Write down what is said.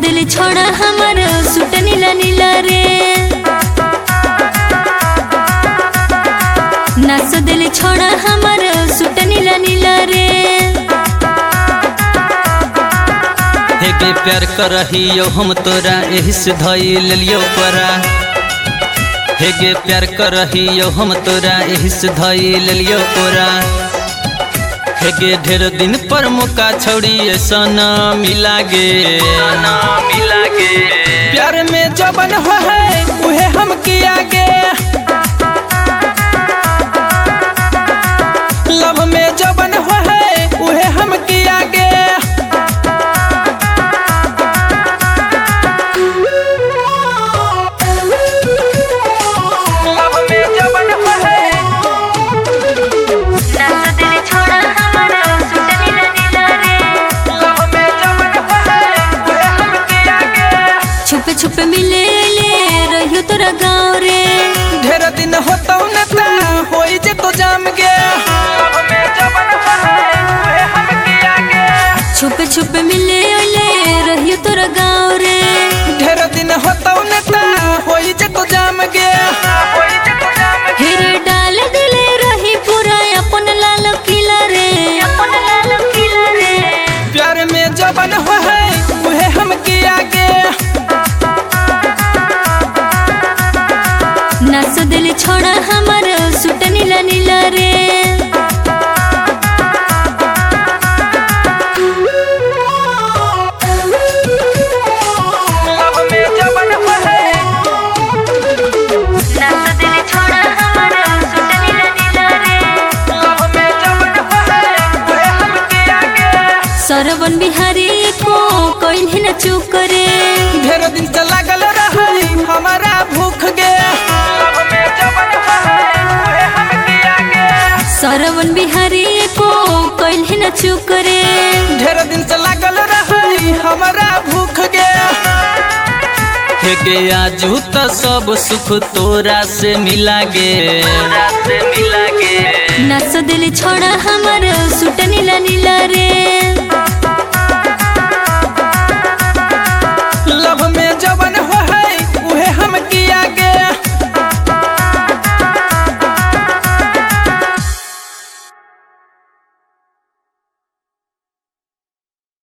दिल छोड़ा हमार सूट नीला नीला रे, नाच दिल छोड़ा हमार सूट नीला नीला रे। हेगे प्यार करहियो हम तोरा एही से धई लेलियो परा, हेगे प्यार करहियो हम तोरा एही से धई लेलियो परा। हेगे ढेर दिन पर मौका छोड़ी ऐसा न मिला गे, प्यार में जबन हो है उहे हम किया गे, लव में जबन हो है उहे हम किया गे। छुपे छुपे मिले रहियो तोरा गाँव रे, ढेर दिन होता नता होई जे तो जाम गे, छुपे छुपे मिले रहियो तोरा गाँव रे, ढेर दिन होता नता होई जे तो जाम गे। हेरे डाल दिले रही पूरा अपन लाल किला रे, प्यार में जबन हो है उहे हम किया गे, नाच दिल छोड़ा हमार सूट नीला नीला रे। सरवन बिहारी को कोई न चूक करे, ढेर दिन से लागल रहे हमारा भूख गे, सरवन बिहारी को कोई न चूक करे, ढेर दिन से लागल रहे हमारा भूख गे। हेगे आजू तो सब सुख तोरा से मिला गे, नाच दिल छोड़ा हमार सूट नीला नीला रे।